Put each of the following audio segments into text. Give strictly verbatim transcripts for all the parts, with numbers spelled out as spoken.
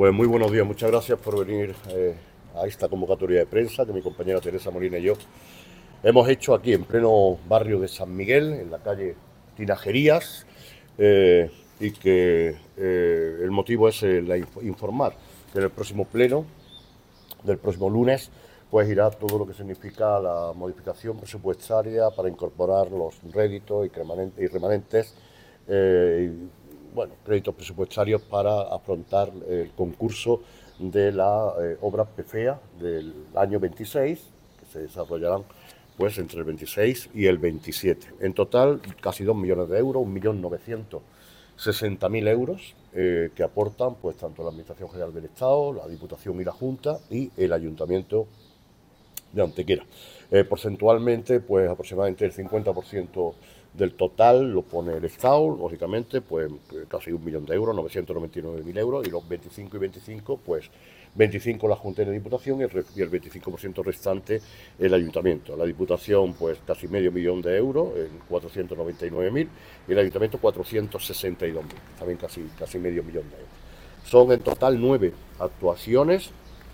Pues muy buenos días, muchas gracias por venir eh, a esta convocatoria de prensa que mi compañera Teresa Molina y yo hemos hecho aquí en pleno barrio de San Miguel, en la calle Tinajerías, eh, y que eh, el motivo es eh, la inf informar que en el próximo pleno del próximo lunes pues irá todo lo que significa la modificación presupuestaria para incorporar los réditos y remanentes, eh, y, bueno, créditos presupuestarios para afrontar el concurso de la eh, obra P F E A del año veintiséis, que se desarrollarán pues entre el veintiséis y el veintisiete. En total, casi dos millones de euros, un millón novecientos sesenta mil euros eh, que aportan pues tanto la Administración General del Estado, la Diputación y la Junta y el Ayuntamiento de Antequera. Eh, porcentualmente, pues aproximadamente el cincuenta por ciento del total lo pone el Estado, lógicamente, pues casi un millón de euros, novecientos noventa y nueve mil euros, y los veinticinco y veinticinco, pues veinticinco la Junta y la Diputación y el, y el veinticinco por ciento restante el Ayuntamiento. La Diputación, pues casi medio millón de euros, en cuatrocientos noventa y nueve mil, y el Ayuntamiento cuatrocientos sesenta y dos mil, también casi, casi medio millón de euros. Son en total nueve actuaciones,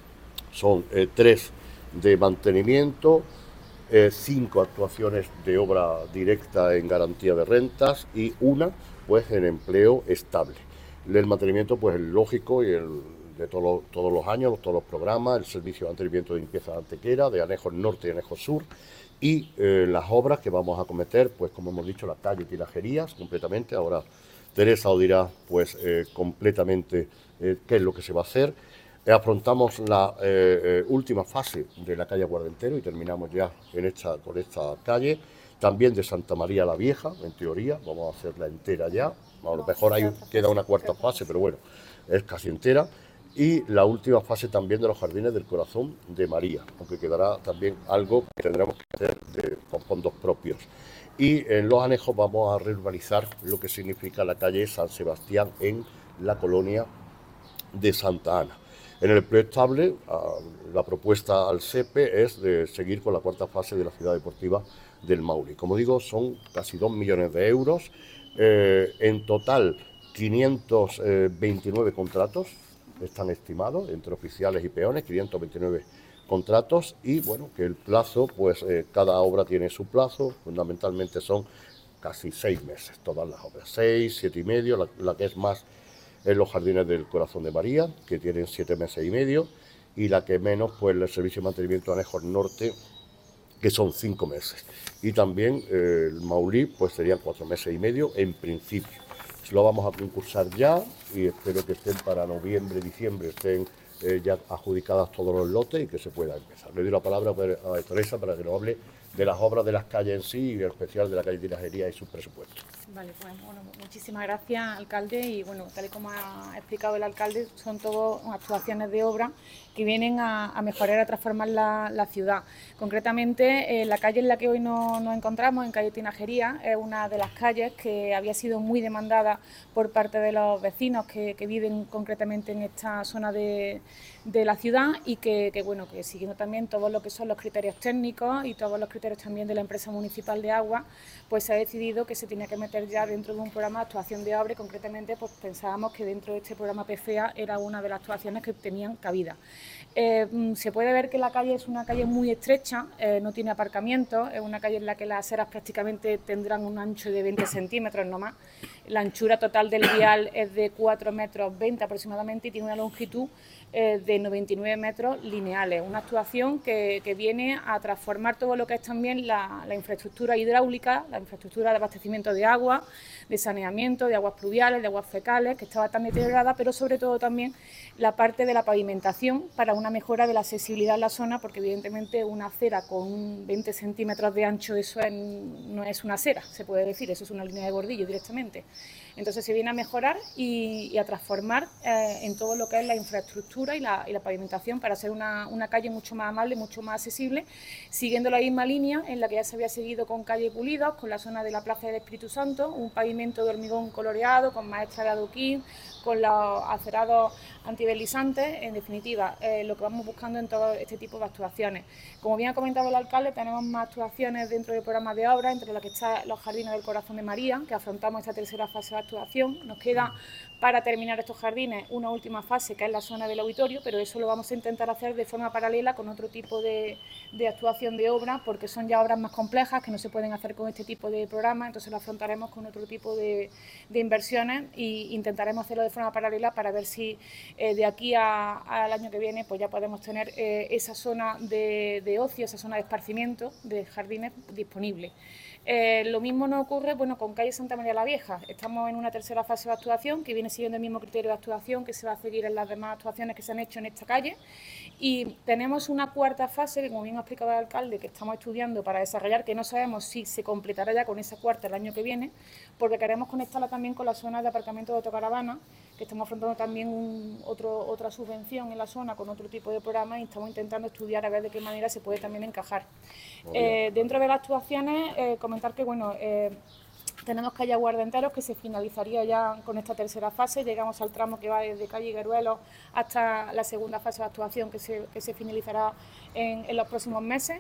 son eh, tres de mantenimiento, eh, cinco actuaciones de obra directa en garantía de rentas y una pues en empleo estable. El mantenimiento pues el lógico y el de todo, todos los años, todos los programas, el servicio de mantenimiento de limpieza de Antequera, de Anejos Norte y Anejos Sur, y eh, las obras que vamos a cometer, pues como hemos dicho, la calle Tinajerías completamente. Ahora Teresa os dirá pues eh, completamente eh, qué es lo que se va a hacer. Afrontamos la eh, eh, última fase de la calle Guardentero y terminamos ya en esta, con esta calle. También de Santa María la Vieja, en teoría, vamos a hacerla entera ya. A lo mejor hay, queda una cuarta fase, pero bueno, es casi entera. Y la última fase también de los Jardines del Corazón de María, aunque quedará también algo que tendremos que hacer de, con fondos propios. Y en los anejos vamos a reurbanizar lo que significa la calle San Sebastián en la colonia de Santa Ana. En el empleo estable, la propuesta al S E P E es de seguir con la cuarta fase de la ciudad deportiva del Maule. Como digo, son casi dos millones de euros. Eh, en total, quinientos veintinueve contratos están estimados entre oficiales y peones, quinientos veintinueve contratos, y bueno, que el plazo, pues eh, cada obra tiene su plazo, fundamentalmente son casi seis meses, todas las obras, seis, siete y medio, la, la que es más en los Jardines del Corazón de María, que tienen siete meses y medio, y la que menos, pues el Servicio de Mantenimiento de Anejos Norte, que son cinco meses. Y también eh, el Maulí, pues serían cuatro meses y medio en principio. Lo vamos a concursar ya y espero que estén para noviembre, diciembre, estén eh, ya adjudicadas todos los lotes y que se pueda empezar. Le doy la palabra a Teresa para que nos hable de las obras de las calles en sí y en especial de la calle Tinajerías y sus presupuestos. Vale, pues bueno, muchísimas gracias, alcalde, y bueno, tal y como ha explicado el alcalde, son todas actuaciones de obra que vienen a, a mejorar, a transformar la, la ciudad. Concretamente, eh, la calle en la que hoy no, nos encontramos, en calle Tinajería, es una de las calles que había sido muy demandada por parte de los vecinos que, que viven concretamente en esta zona de, de la ciudad y que, que, bueno, que siguiendo también todos lo que son los criterios técnicos y todos los criterios también de la empresa municipal de agua, pues se ha decidido que se tenía que meter ya dentro de un programa de actuación de obra y concretamente pues pensábamos que dentro de este programa P F E A era una de las actuaciones que tenían cabida. Eh, se puede ver que la calle es una calle muy estrecha, eh, no tiene aparcamiento, es una calle en la que las aceras prácticamente tendrán un ancho de veinte centímetros no más. La anchura total del vial es de cuatro metros veinte aproximadamente y tiene una longitud eh, de noventa y nueve metros lineales. Una actuación que, que viene a transformar todo lo que es también la, la infraestructura hidráulica, la infraestructura de abastecimiento de agua, de saneamiento, de aguas pluviales, de aguas fecales, que estaba tan deteriorada, pero sobre todo también la parte de la pavimentación para una mejora de la accesibilidad en la zona, porque evidentemente una acera con veinte centímetros de ancho, eso es, no es una acera, se puede decir, eso es una línea de bordillo directamente. Entonces se viene a mejorar y, y a transformar eh, en todo lo que es la infraestructura y la, y la pavimentación para hacer una, una calle mucho más amable, mucho más accesible, siguiendo la misma línea en la que ya se había seguido con calle Pulidos, con la zona de la Plaza del Espíritu Santo, un pavimento de hormigón coloreado, con maestra de adoquín, con los acerados antideslizantes. En definitiva, eh, lo que vamos buscando en todo este tipo de actuaciones. Como bien ha comentado el alcalde, tenemos más actuaciones dentro del programa de obra, entre las que están los Jardines del Corazón de María, que afrontamos esta tercera fase de actuación. Nos queda para terminar estos jardines una última fase, que es la zona del auditorio, pero eso lo vamos a intentar hacer de forma paralela con otro tipo de, de actuación de obra, porque son ya obras más complejas que no se pueden hacer con este tipo de programa, entonces lo afrontaremos con otro tipo de, de inversiones e intentaremos hacerlo de forma paralela para ver si eh, de aquí al año que viene pues ya podemos tener eh, esa zona de, de ocio, esa zona de esparcimiento de jardines disponible. Eh, lo mismo nos ocurre bueno, con calle Santa María la Vieja. Estamos en una tercera fase de actuación que viene siguiendo el mismo criterio de actuación que se va a seguir en las demás actuaciones que se han hecho en esta calle. Y tenemos una cuarta fase, que como bien ha explicado el alcalde, que estamos estudiando para desarrollar, que no sabemos si se completará ya con esa cuarta el año que viene, porque queremos conectarla también con la zona de aparcamiento de autocaravana, que estamos afrontando también un, otro, otra subvención en la zona con otro tipo de programa y estamos intentando estudiar a ver de qué manera se puede también encajar. Eh, dentro de las actuaciones, eh, comentar que bueno, eh, tenemos calle Aguardenteros, que se finalizaría ya con esta tercera fase. Llegamos al tramo que va desde calle Gueruelo hasta la segunda fase de actuación, que se, que se finalizará en, en los próximos meses.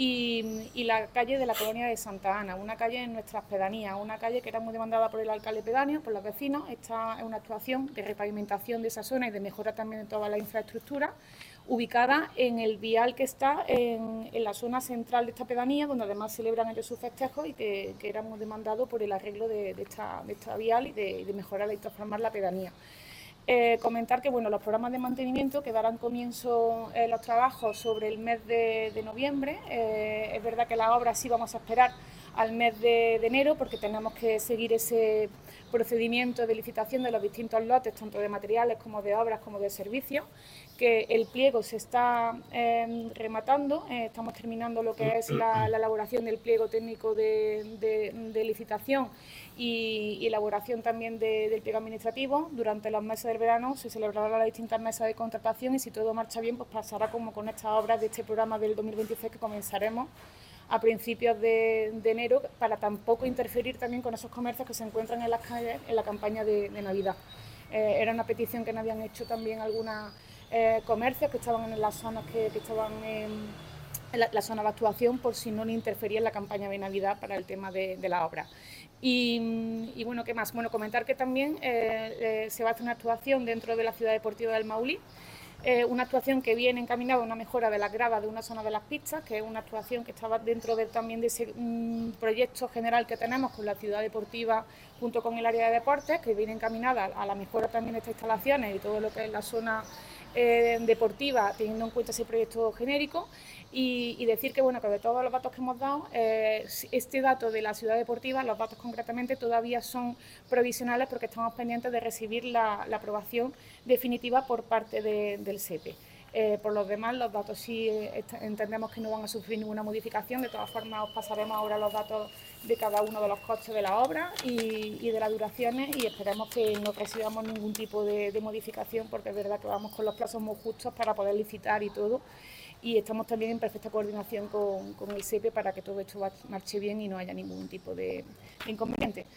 Y, y la calle de la colonia de Santa Ana, una calle en nuestras pedanías, una calle que era muy demandada por el alcalde pedáneo, por los vecinos. Esta es una actuación de repavimentación de esa zona y de mejora también de toda la infraestructura, ubicada en el vial que está en, en la zona central de esta pedanía, donde además celebran ellos sus festejos y que, que era muy demandado por el arreglo de, de, esta, de esta vial y de, de mejorar y transformar la pedanía. Eh, comentar que bueno, los programas de mantenimiento que darán comienzo eh, los trabajos sobre el mes de, de noviembre. Eh, es verdad que la obra sí vamos a esperar al mes de, de enero porque tenemos que seguir ese procedimiento de licitación de los distintos lotes, tanto de materiales como de obras como de servicios, que el pliego se está eh, rematando, eh, estamos terminando lo que es la, la elaboración del pliego técnico de, de, de licitación y, y elaboración también de, del pliego administrativo. Durante los meses del verano se celebrarán las distintas mesas de contratación y si todo marcha bien pues pasará como con estas obras de este programa del dos mil veintiséis que comenzaremos a principios de, de enero para tampoco interferir también con esos comercios que se encuentran en las calles en la campaña de, de Navidad. Eh, era una petición que nos habían hecho también algunas eh, comercios que estaban en las zonas que, que estaban en, en la, la zona de actuación por si no le interfería en la campaña de Navidad para el tema de, de la obra. Y, y bueno, ¿qué más? Bueno, comentar que también eh, eh, se va a hacer una actuación dentro de la ciudad deportiva del Maulí. Eh, una actuación que viene encaminada a una mejora de las gradas de una zona de las pistas, que es una actuación que estaba dentro de, también de ese um, proyecto general que tenemos con la ciudad deportiva junto con el área de deportes, que viene encaminada a la mejora también de estas instalaciones y todo lo que es la zona eh, deportiva, teniendo en cuenta ese proyecto genérico. Y, y decir que, bueno, que de todos los datos que hemos dado, eh, este dato de la ciudad deportiva, los datos concretamente todavía son provisionales porque estamos pendientes de recibir la, la aprobación definitiva por parte de, del S E P E. Eh, por los demás, los datos sí eh, entendemos que no van a sufrir ninguna modificación. De todas formas, os pasaremos ahora los datos de cada uno de los costes de la obra y, y de las duraciones y esperemos que no recibamos ningún tipo de, de modificación porque es verdad que vamos con los plazos muy justos para poder licitar y todo. Y estamos también en perfecta coordinación con, con el S E P E para que todo esto marche bien y no haya ningún tipo de, de inconveniente.